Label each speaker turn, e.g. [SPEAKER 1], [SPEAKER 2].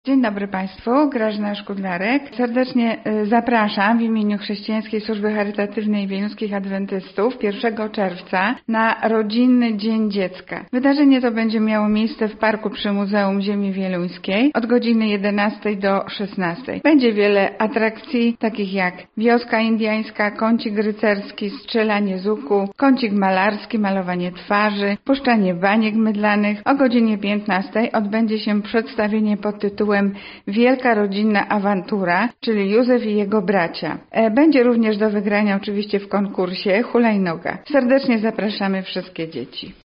[SPEAKER 1] Dzień dobry Państwu, Grażyna Szkudlarek. Serdecznie zapraszam w imieniu Chrześcijańskiej Służby Charytatywnej Wieluńskich Adwentystów 1 czerwca na Rodzinny Dzień Dziecka. Wydarzenie to będzie miało miejsce w parku przy Muzeum Ziemi Wieluńskiej od godziny 11 do 16. Będzie wiele atrakcji, takich jak wioska indiańska, kącik rycerski, strzelanie z łuku, kącik malarski, malowanie twarzy, puszczanie baniek mydlanych. O godzinie 15 odbędzie się przedstawienie pod tytułem Wielka rodzinna awantura, czyli Józef i jego bracia. Będzie również do wygrania oczywiście w konkursie hulajnoga. Serdecznie zapraszamy wszystkie dzieci.